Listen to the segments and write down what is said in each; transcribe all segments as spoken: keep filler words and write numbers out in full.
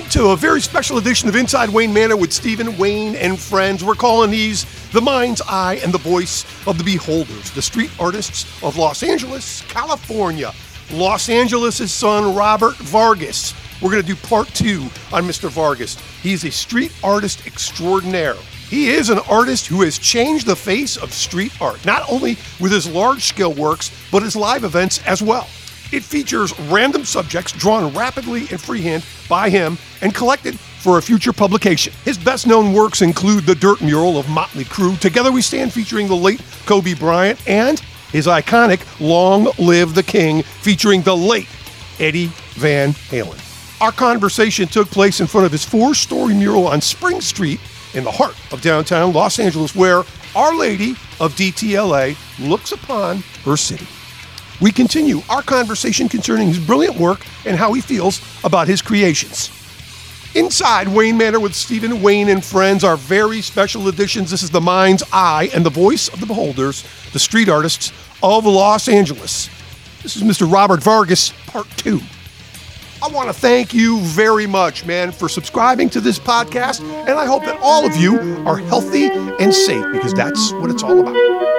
to a very special edition of Inside Wayne Manor with Stephen Wayne and friends. We're calling these the mind's eye and the voice of the beholders, the street artists of Los Angeles, California. Los Angeles' son, Robert Vargas. We're going to do part two on Mister Vargas. He's a street artist extraordinaire. He is an artist who has changed the face of street art, not only with his large-scale works, but his live events as well. It features random subjects drawn rapidly and freehand by him and collected for a future publication. His best-known works include the Dirt Mural of Motley Crue, Together We Stand featuring the late Kobe Bryant, and his iconic Long Live the King featuring the late Eddie Van Halen. Our conversation took place in front of his four-story mural on Spring Street in the heart of downtown Los Angeles, where Our Lady of D T L A looks upon her city. We continue our conversation concerning his brilliant work and how he feels about his creations. Inside Wayne Manor with Stephen Wayne and friends, our very special editions. This is the mind's eye and the voice of the beholders, the street artists of Los Angeles. This is Mister Robert Vargas, part two. I want to thank you very much, man, for subscribing to this podcast, and I hope that all of you are healthy and safe, because that's what it's all about.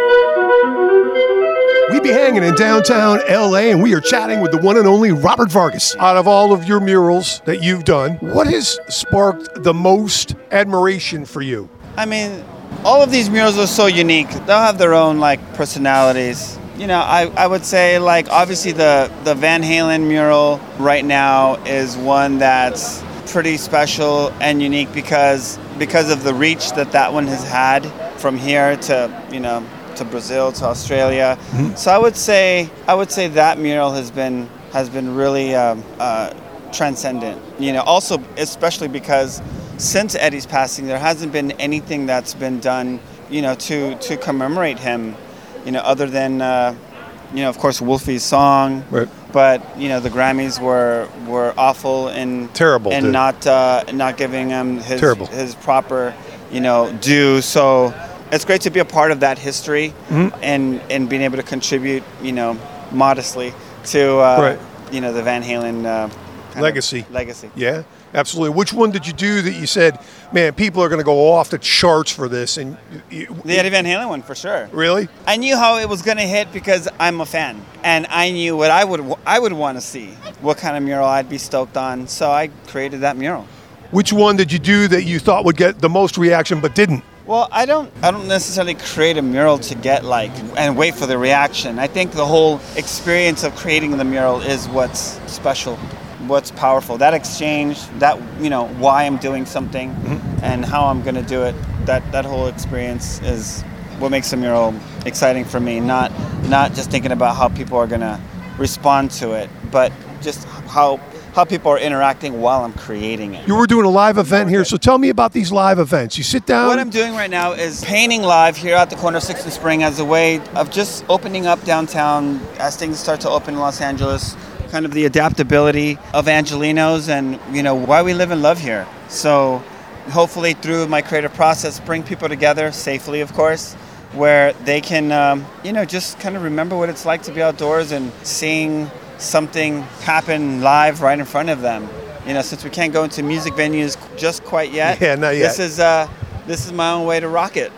We be hanging in downtown L A, and we are chatting with the one and only Robert Vargas. Out of all of your murals that you've done, what has sparked the most admiration for you? I mean, all of these murals are so unique. They'll have their own, like, personalities. You know, I, I would say, like, obviously the, the Van Halen mural right now is one that's pretty special and unique because because of the reach that that one has had from here to, you know, to Brazil, to Australia. Mm-hmm. So I would say I would say that mural has been has been really um, uh, transcendent. You know, also especially because since Eddie's passing, there hasn't been anything that's been done, you know, to to commemorate him. You know, other than uh, you know, of course, Wolfie's song. Right. But you know, the Grammys were were awful and terrible and dude. not uh, not giving him his terrible. his proper, you know, due. So it's great to be a part of that history, mm-hmm. and, and being able to contribute, you know, modestly to, uh, right. you know, the Van Halen uh, legacy. Legacy. Yeah, absolutely. Which one did you do that you said, man, people are going to go off the charts for this? And you, the Eddie Van Halen one, for sure. Really? I knew how it was going to hit because I'm a fan, and I knew what I would I would want to see, what kind of mural I'd be stoked on. So I created that mural. Which one did you do that you thought would get the most reaction but didn't? Well, I don't I don't necessarily create a mural to get like and wait for the reaction. I think the whole experience of creating the mural is what's special, what's powerful. That exchange, that, you know, why I'm doing something, mm-hmm. and how I'm going to do it. That that whole experience is what makes a mural exciting for me. Not not just thinking about how people are going to respond to it, but just how how people are interacting while I'm creating it. You were doing a live event here, so tell me about these live events. You sit down. What I'm doing right now is painting live here at the corner of sixth and Spring as a way of just opening up downtown as things start to open in Los Angeles, kind of the adaptability of Angelinos and, you know, why we live and love here. So hopefully through my creative process, bring people together safely, of course, where they can, um, you know, just kind of remember what it's like to be outdoors and seeing something happen live right in front of them. You know, since we can't go into music venues just quite yet. Yeah, not yet. This is uh, this is my own way to rock it.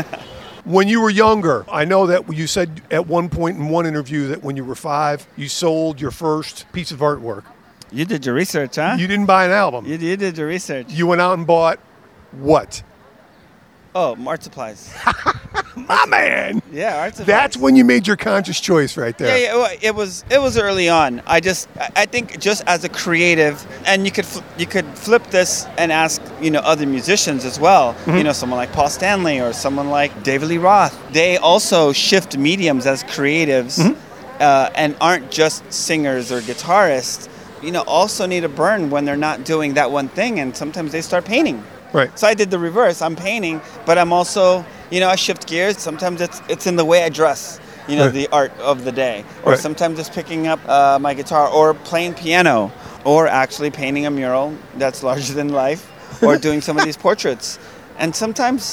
When you were younger, I know that you said at one point in one interview that when you were five, you sold your first piece of artwork. You did your research, huh? You didn't buy an album. You, you did your research. You went out and bought what? Oh, art supplies. My man. Yeah, art supplies. That's when you made your conscious choice right there. Yeah, yeah. Well, it was it was early on. I just I think just as a creative, and you could fl- you could flip this and ask, you know, other musicians as well. Mm-hmm. You know, someone like Paul Stanley or someone like David Lee Roth. They also shift mediums as creatives, mm-hmm. uh, and aren't just singers or guitarists. You know, also need a burn when they're not doing that one thing, and sometimes they start painting. Right. So I did the reverse. I'm painting, but I'm also, you know, I shift gears. Sometimes it's it's in the way I dress, you know, right. the art of the day. Or right. sometimes it's picking up uh, my guitar or playing piano or actually painting a mural that's larger than life or doing some of these portraits. And sometimes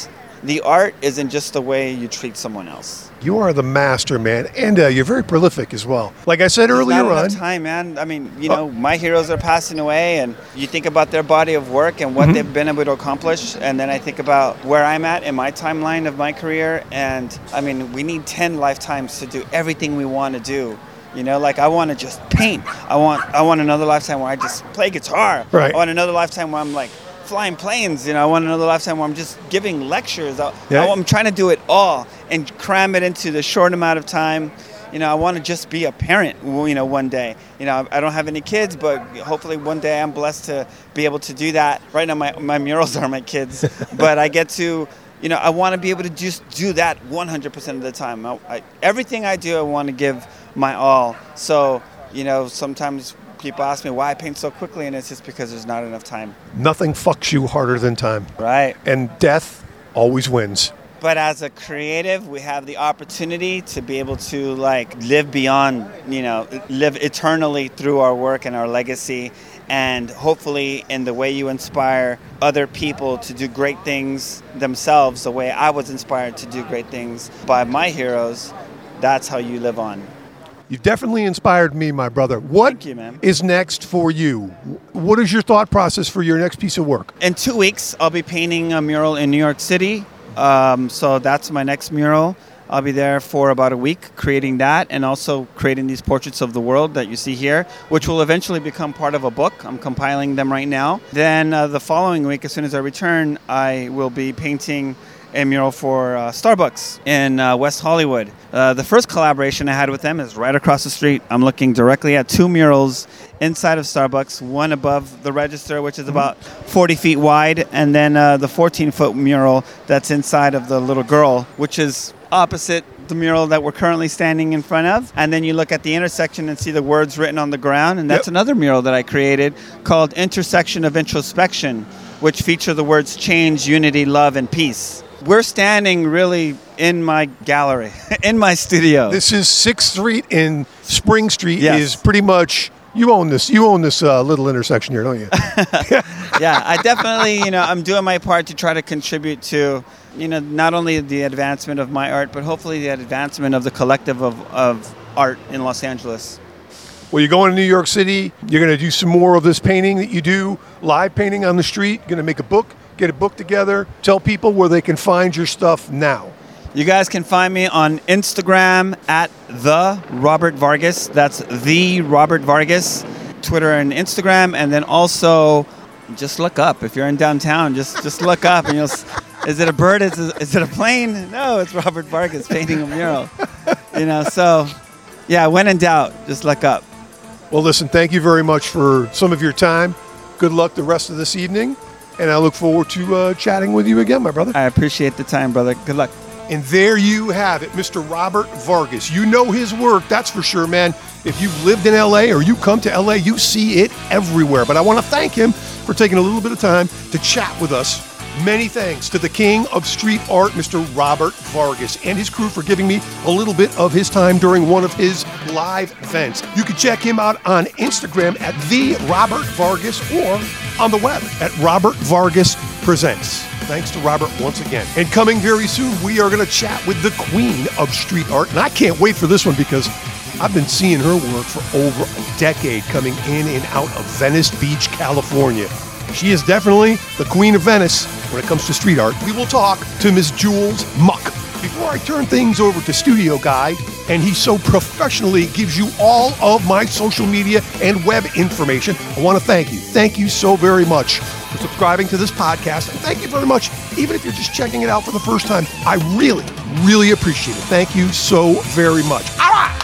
the art isn't just the way you treat someone else. You are the master, man, and uh, you're very prolific as well. Like I said There's earlier not on, enough time, man. I mean, you know, oh. my heroes are passing away, and you think about their body of work and what mm-hmm. they've been able to accomplish, and then I think about where I'm at in my timeline of my career, and I mean, we need ten lifetimes to do everything we want to do. You know, like I want to just paint. I want, I want another lifetime where I just play guitar. Right. I want another lifetime where I'm like flying planes. You know, I want another lifetime where I'm just giving lectures. I, yeah. I'm trying to do it all and cram it into the short amount of time. You know, I want to just be a parent, you know, one day. You know, I don't have any kids, but hopefully one day I'm blessed to be able to do that. Right now, my, my murals are my kids. But I get to, you know, I want to be able to just do that one hundred percent of the time. I, I, everything I do, I want to give my all. So, you know, sometimes people ask me why I paint so quickly, and it's just because there's not enough time. Nothing fucks you harder than time. Right. And death always wins. But as a creative, we have the opportunity to be able to like live beyond, you know, live eternally through our work and our legacy. And hopefully in the way you inspire other people to do great things themselves, the way I was inspired to do great things by my heroes, that's how you live on. You've definitely inspired me, my brother. What Thank you, man. is next for you? What is your thought process for your next piece of work? In two weeks, I'll be painting a mural in New York City. Um, so that's my next mural. I'll be there for about a week creating that and also creating these portraits of the world that you see here, which will eventually become part of a book. I'm compiling them right now. Then uh, the following week, as soon as I return, I will be painting a mural for uh, Starbucks in uh, West Hollywood. Uh, the first collaboration I had with them is right across the street. I'm looking directly at two murals inside of Starbucks, one above the register, which is about forty feet wide, and then uh, the fourteen-foot mural that's inside of the little girl, which is opposite the mural that we're currently standing in front of. And then you look at the intersection and see the words written on the ground, and that's yep. another mural that I created called Intersection of Introspection, which feature the words change, unity, love, and peace. We're standing really in my gallery, in my studio. This is sixth Street in Spring Street. Yes. Is pretty much, you own this, you own this uh, little intersection here, don't you? Yeah, I definitely, you know, I'm doing my part to try to contribute to, you know, not only the advancement of my art, but hopefully the advancement of the collective of, of art in Los Angeles. Well, you're going to New York City. You're going to do some more of this painting that you do, live painting on the street. You're going to make a book. Get a book together. Tell people where they can find your stuff now. You guys can find me on Instagram at the Robert Vargas. That's the Robert Vargas. Twitter and Instagram, and then also just look up if you're in downtown. Just just look up, and you'll. Is it a bird? Is it, is it a plane? No, it's Robert Vargas painting a mural. You know, so yeah. When in doubt, just look up. Well, listen. Thank you very much for some of your time. Good luck the rest of this evening. And I look forward to uh, chatting with you again, my brother. I appreciate the time, brother. Good luck. And there you have it, Mister Robert Vargas. You know his work, that's for sure, man. If you've lived in L A or you come to L A, you see it everywhere. But I want to thank him for taking a little bit of time to chat with us. Many thanks to the king of street art, Mister Robert Vargas, and his crew for giving me a little bit of his time during one of his live events. You can check him out on Instagram at the Robert Vargas or on the web at Robert Vargas Presents. Thanks to Robert once again. And coming very soon, we are going to chat with the queen of street art. And I can't wait for this one because I've been seeing her work for over a decade coming in and out of Venice Beach, California. She is definitely the queen of Venice when it comes to street art. We will talk to Miss Jules Muck. Before I turn things over to Studio Guy, and he so professionally gives you all of my social media and web information, I want to thank you. Thank you so very much for subscribing to this podcast. And thank you very much, even if you're just checking it out for the first time. I really, really appreciate it. Thank you so very much. All right.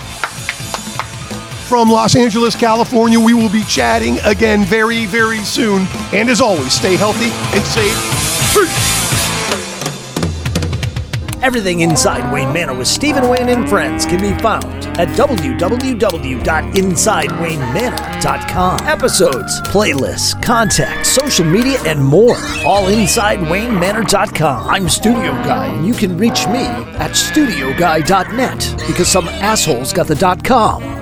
From Los Angeles, California, we will be chatting again very, very soon. And as always, stay healthy and safe. Peace. Everything inside Wayne Manor with Stephen Wayne and Friends can be found at w w w dot inside wayne manor dot com. Episodes, playlists, contact, social media, and more, all inside wayne manor dot com. I'm Studio Guy, and you can reach me at studio guy dot net because some assholes got the .com.